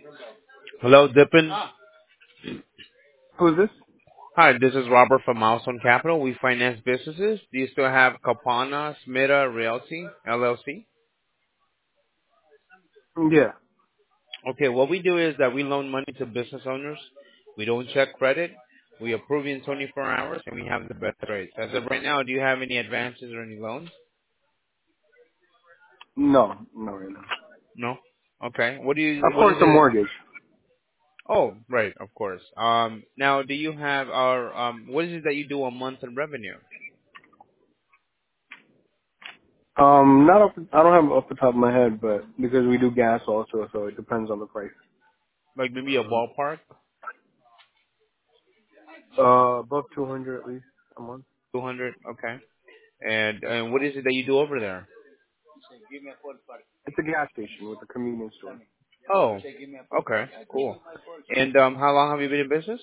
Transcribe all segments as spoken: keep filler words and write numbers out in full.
Hello, Dippin. Who's this? Hi, this is Robert from Milestone Capital. We finance businesses. Do you still have Capana Smita Realty, L L C? Yeah. Okay, what we do is that we loan money to business owners. We don't check credit. We approve in twenty-four hours, and we have the best rates. As of right now, do you have any advances or any loans? No, no, right now. No? Okay. What do you, Of what course, is a it? mortgage. Oh, right, of course. Um, now, do you have our, um, what is it that you do a month in revenue? Um, not off. I don't have it off the top of my head, but because we do gas also, so it depends on the price. Like maybe a ballpark? Uh, above two hundred at least a month. two hundred? Okay. And and what is it that you do over there? It's a gas station with a convenience store. Oh, okay, cool. And um, how long have you been in business?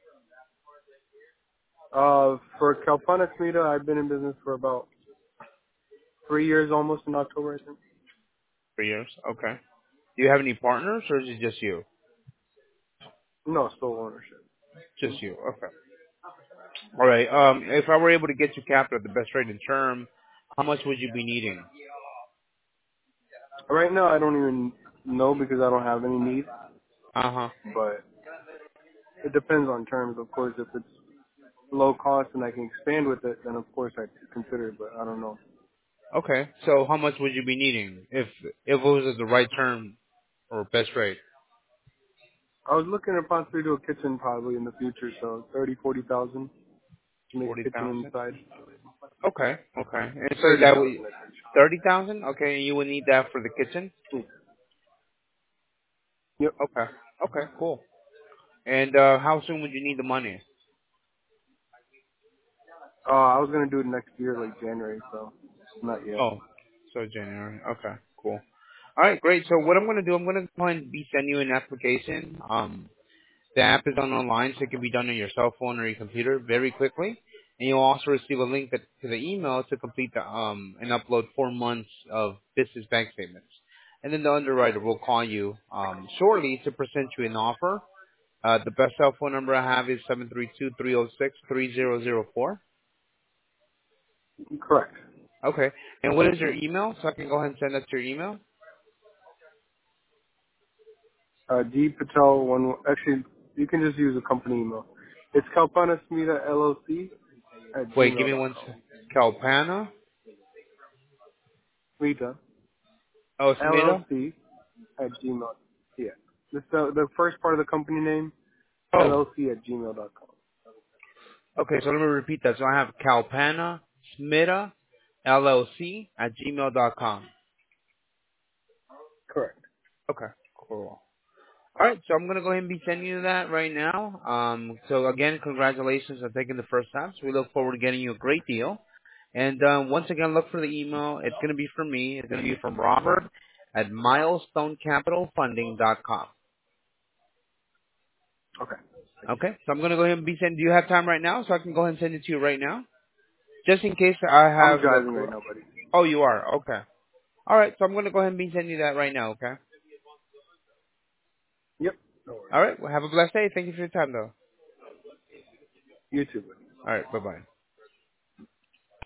Uh, for Calpana Smita, I've been in business for about three years, almost in October, I think. Three years. Okay. Do you have any partners, or is it just you? No, sole ownership. Just you. Okay. All right. Um, if I were able to get you capital at the best rate in term, how much would you be needing? Right now, I don't even know because I don't have any need, Uh huh. but it depends on terms. Of course, if it's low cost and I can expand with it, then of course I'd consider it, but I don't know. Okay. So how much would you be needing if if it was at the right term or best rate? I was looking to possibly do a kitchen probably in the future, so thirty, forty thousand to make Forty a kitchen thousand. inside. Okay. Okay. And so Thirty that would thousand, I think. thirty thousand. Okay. And you would need that for the kitchen. Hmm. Yep. Okay. Okay. Cool. And uh, how soon would you need the money? Uh, I was gonna do it next year, like January, so not yet. Oh, so January. Okay, cool. All right, great. So what I'm going to do, I'm going to go ahead and be send you an application. Um, the app is done online, so it can be done on your cell phone or your computer very quickly. And you'll also receive a link that, to the email to complete the um and upload four months of business bank statements. And then the underwriter will call you um shortly to present you an offer. Uh, the best cell phone number I have is seven three two, three zero six, three zero zero four. Correct. Okay. And what is your email? So I can go ahead and send that to your email. Uh, D Patel one. Actually, you can just use a company email. It's Kalpana Smita L L C at Wait, give gmail me dot one. com. sec. Calpana. Smita Oh, Smita. L L C at gmail. Yeah. This the the first part of the company name Oh, L L C at gmail dot com. okay. So let me repeat that. So I have Calpana Smita L L C at gmail dot com. Correct. Okay, cool. All right, so I'm gonna go ahead and be sending you that right now. Um, so again, congratulations on taking the first steps. We look forward to getting you a great deal. And um, once again, look for the email. It's gonna be from me. It's gonna be from Robert at milestone capital funding dot com. Okay. Thank you. Okay, so I'm gonna go ahead and be sending. Do you have time right now, so I can go ahead and send it to you right now, just in case I I'm have the. driving right cor- now, buddy. Oh, you are. Okay. All right, so I'm gonna go ahead and be sending you that right now. Okay. Yep. No worries. All right. Well, have a blessed day. Thank you for your time, though. You too, buddy. All right. Bye bye.